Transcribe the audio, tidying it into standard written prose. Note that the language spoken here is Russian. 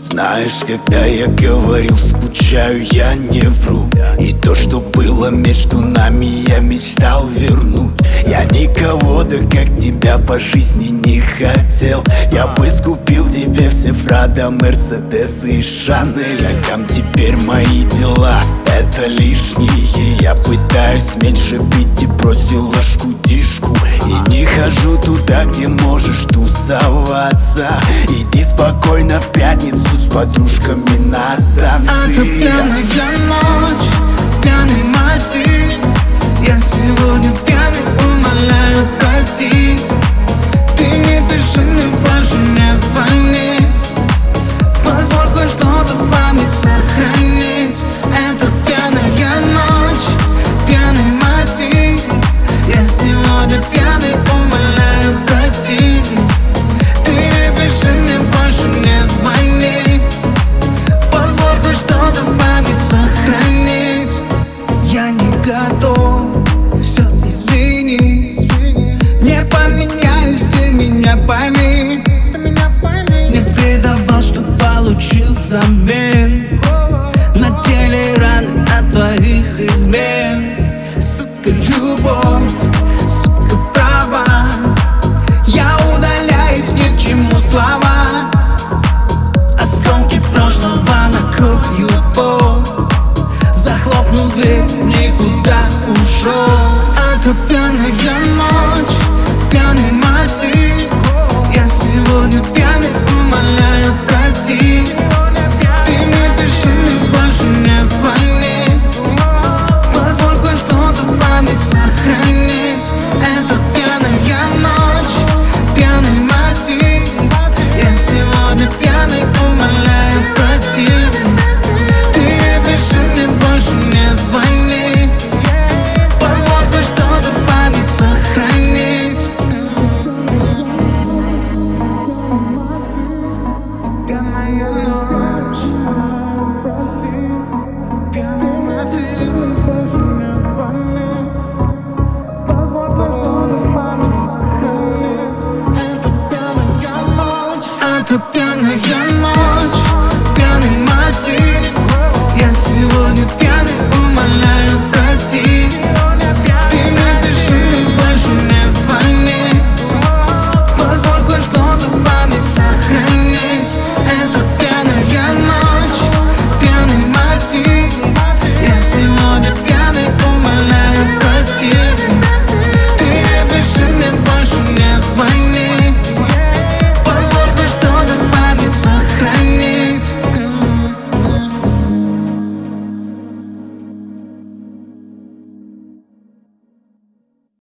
Знаешь, когда я говорил, скучаю, я не вру. И то, что было между нами, я мечтал вернуть. Я никого, да как тебя, по жизни не хотел. Я бы скупил тебе все Прада, Мерседес и Шанель. А там теперь мои дела, это лишние. Я пытаюсь меньше пить и бросил ложку-дишку. И не хожу туда, где можешь тусоваться. Иди спокойно в пятницу с подружками на танцы. Это пьяная ночь, пьяный мотив. Я сегодня пьяный, умоляю, прости. Ты не пиши мне больше, не звони. Позволь хоть что-то в память сохранить. Это пьяная ночь, пьяный мотив. Я сегодня пьяный, умоляю, прости. Ты не пиши мне больше, не звони. Позволь хоть что-то в память сохранить. Я не готов, все, извини. Не поменяюсь, ты меня пойми. Не предавал, что получил взамен.